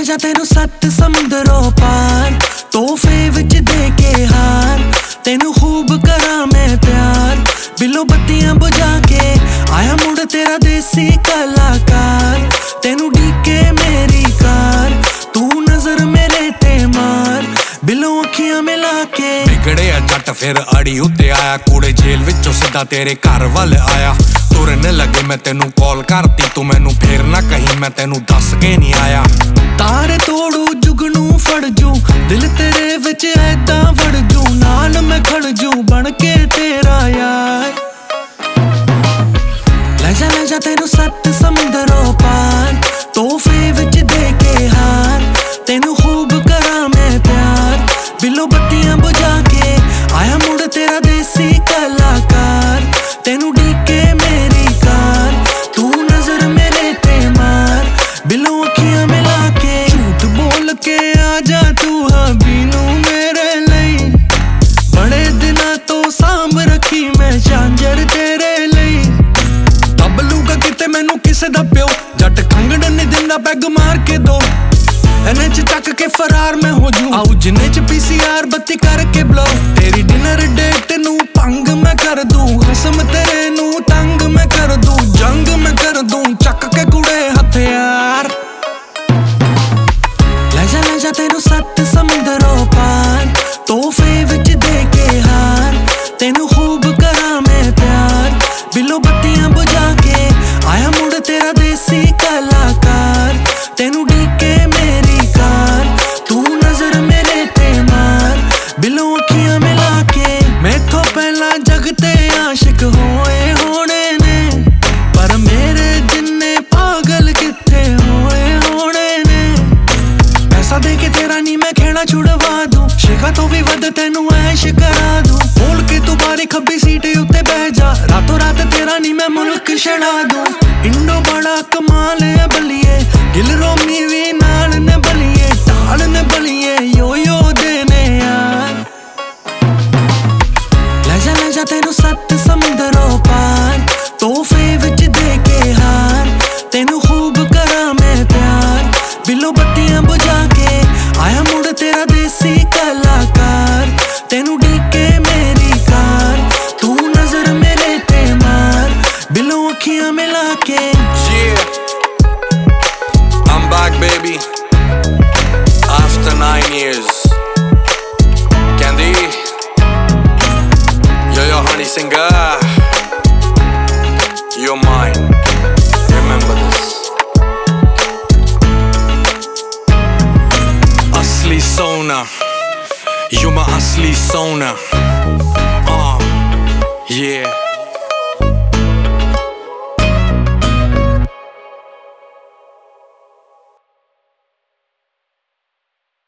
ਲੈ ਜਾ ਤੈਨੂੰ 7 ਸਮੁੰਦਰੋਂ ਪਾਰ, ਤੋਹਫੇ ਵਿੱਚ ਦੇ ਕੇ ਹਾਰ। ਤੈਨੂੰ ਖੂਬ ਕਰਾਂ ਮੈਂ ਪਿਆਰ, ਬਿੱਲੋ ਬੱਤੀਆਂ ਬੁਝਾ ਕੇ ਆਇਆ ਮੁੜ ਤੇਰਾ ਦੇਸੀ ਕਲਾਕਾਰ। ਤੈਨੂੰ ਡੀਕੇ ਮੇਰੀ ਕਾਰ, ਤੂੰ ਨਜ਼ਰ ਮੇਰੇ ਤੇ ਮਾਰ, ਬਿੱਲੋ ਅੱਖੀਆਂ ਮਿਲਾ ਕੇ। ਵਿਗੜਿਆ ਜੱਟ ਫਿਰ ਅੜੀ ਉੱਤੇ ਆਇਆ, ਕੂੜੇ ਜੇਲ੍ਹ ਵਿੱਚੋਂ ਸਿੱਧਾ ਤੇਰੇ ਘਰ ਵੱਲ ਆਇਆ। ਤੁਰਨ ਲੱਗੇ ਮੈਂ ਤੈਨੂੰ ਕਾਲ ਕਰਤੀ, ਤੂੰ ਮੈਨੂੰ ਫੇਰ ਨਾ ਕਹੀਂ ਮੈਂ ਤੈਨੂੰ ਦੱਸ ਕੇ ਨਹੀਂ ਆਇਆ। ਤਾਰੇ ਤੋੜੂ ਜੁਗਨੂੰ ਫੜ ਜੂ, ਦਿਲ ਤੇਰੇ ਵਿੱਚ ਐਦਾਂ ਵੜ ਜੂ, ਨਾਲ ਮੈਂ ਖੜ ਜੂ ਬਣ ਕੇ ਤੇਰਾ ਯਾਰ। ਲੈ ਜਾ ਤੈਨੂੰ 7 ਸਮੁੰਦਰੋਂ ਪਾਰ, ਤੋਹਫੇ ਵਿੱਚ ਦੇ ਕੇ ਹਾਰ। ਤੈਨੂੰ ਖੂਬ ਕਰਾਂ ਮੈਂ ਪਿਆਰ, ਬਿੱਲੋ ਬੱਤੀਆਂ ਬੁਝਾ ਕੇ ਆਇਆ ਮੁੜ ਤੇਰਾ ਦੇਸੀ ਕਲਾਕਾਰ। ਤੈਨੂੰ ਡੀਕੇ ਮੇਰੀ ਕਾਰ, ਤੂੰ ਨਜ਼ਰ ਮੇਰੇ ਤੇ ਮਾਰ, ਬਿੱਲੋ ਅੱਖੀਆਂ ਮਿਲਾ ਕੇ। ਝੂਠ ਬੋਲ ਕੇ ਆ ਜਾ ਤੂੰ ਹਬੀ ਨੂੰ ਮੇਰੇ ਲਈ, ਬੜੇ ਦਿਨਾਂ ਤੋਂ ਸਾਂਭ ਰੱਖੀ ਮੈਂ ਝਾਂਜਰ ਤੇਰੇ ਲਈ। ਦੱਬ ਲੂਗਾ ਕਿਤੇ ਮੈਨੂੰ ਕਿਸੇ ਦਾ ਪਿਓ, ਜੱਟ ਖੰਗੜ ਨਹੀਂ ਦਿੰਦਾ ਪੈਗ ਮਾਰ ਕੇ ਦੋ। ਇਹਨੇ ਚ ਚੱਕ ਕੇ ਫਰਾਰ ਮੈਂ ਹੋ ਜੂ, ਆਉ ਜਿੰਨੇ ਚ PCR ਬੱਤੀ ਕਰਕੇ ਬਲੋ। ਤੇਰੀ ਡਿਨਰ ਡੇਟ ਨੂੰ ਭੰਗ ਮੈਂ ਕਰ ਦੂੰ, ਖਸਮ ਤੇਰੇ ਨੂੰ ਤੰਗ ਮੈਂ ਕਰ ਦੂੰ, ਜੰਗ ਮੈਂ ਕਰ ਦੂੰ ਚੱਕ ਕੇ ਕੁੜੇ ਹਥਿਆਰ। ਲੈ ਜਾ ਤੈਨੂੰ 7 ਸਮੁੰਦਰੋਂ ਪਾਰ, ਤੋਹਫੇ ਵਿੱਚ ਦੇ ਕੇ ਹਾਰ। ਤੈਨੂੰ ਖੂਬ ਕਰਾਂ ਮੈਂ ਪਿਆਰ, ਬਿੱਲੋ ਬੱਤੀਆਂ ਬੁਝਾ ਕੇ ਆਇਆ ਮੁੜ ਤੇਰਾ ਦੇਸੀ ਕਲਾਕਾਰ। ਤੈਨੂੰ ਡੀਕੇ ਮੇਰੀ ਕਾਰ, ਤੂੰ ਨਜ਼ਰ ਮੇਰੇ ਤੇ ਮਾਰ, ਬਿੱਲੋ ਅੱਖੀਆਂ ਮਿਲਾ ਕੇ। ਮੈਥੋਂ ਪਹਿਲਾਂ ਜਗ ਤੇ ਆਸ਼ਿਕ ਹੋਏ ਹੋਣੇ ਨੇ, ਪਰ ਮੇਰੇ ਜਿੰਨੇ ਪਾਗਲ ਕਿੱਥੇ ਹੋਏ ਹੋਣੇ ਨੇ। ਪੈਸਾ ਦੇ ਕੇ ਤੇਰਾ ਨੀ ਮੈਂ ਖੇੜਾ ਛੁਡਵਾ ਦੂੰ, ਸ਼ਿਖਾ ਤੋਂ ਵੀ ਵੱਧ ਤੈਨੂੰ ਐਸ਼ ਕਰਾ ਦੂੰ। ਬੋਲ ਕੇ ਤੂੰ ਬਾਰੀ ਖੱਬੀ ਸੀਟ ਉੱਤੇ ਬਹਿ ਜਾ, ਰਾਤੋਂ ਰਾਤ ਤੇਰਾ ਨੀ ਮੈਂ ਮੁਲਕ ਛੜਾ ਦੂੰ। ਇੰਡੋ ਬੜਾ ਕਮਾਲ ਹੈ ਬਲੀਏ, ਦਿਲ ਰੋਮੀ ਵੀ ਨਾਲ ਨੇ ਬਲੀਏ, ਢਾਲ ਨੇ ਬਲੀਏ ਯੋ ਦੇ ਨੇ ਯਾਰ। ਲੈ ਜਾ ਤੈਨੂੰ 7 ਸਮੁੰਦਰੋਂ ਪਾਰ, ਤੋਹਫੇ ਵਿੱਚ ਦੇ ਕੇ ਹਾਰ। ਤੈਨੂੰ ਖੂਬ ਕਰਾਂ ਮੈਂ ਪਿਆਰ, ਬਿੱਲੋ ਬੱਤੀਆਂ ਬੁਝਾ ਕੇ ਆਇਆ ਮੁੜ ਤੇਰਾ ਦੇਸੀ ਕਲਾਕਾਰ। ਤੈਨੂੰ ਡੀਕੇ ਮੇਰੀ ਕਾਰ, ਤੂੰ ਨਜ਼ਰ ਮੇਰੇ ਤੇ ਮਾਰ, ਬਿੱਲੋ ਅੱਖੀਆਂ ਮਿਲਾ ਕੇ। Yeah, I'm back baby, after 9 years. Candy, yo honey singer, you're mine, remember this. Asli sona, you're my asli sona. Yeah.